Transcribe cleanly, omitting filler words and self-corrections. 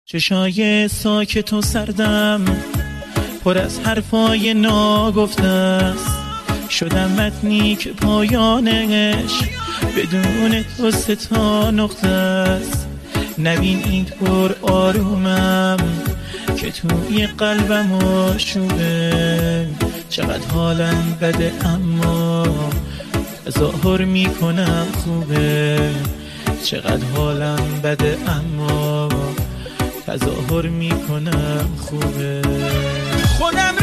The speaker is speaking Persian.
چشای ساکت و سردم پر از حرفای ناگفته است، شدم متنی که پایانش بدون تو 3 نقطه است. نبین این پر آرومم که توی قلبم آشوبه، چقدر حالم بده اما تظاهر میکنم خوبه، چقدر حالم بده اما تظاهر میکنم خوبه. خودم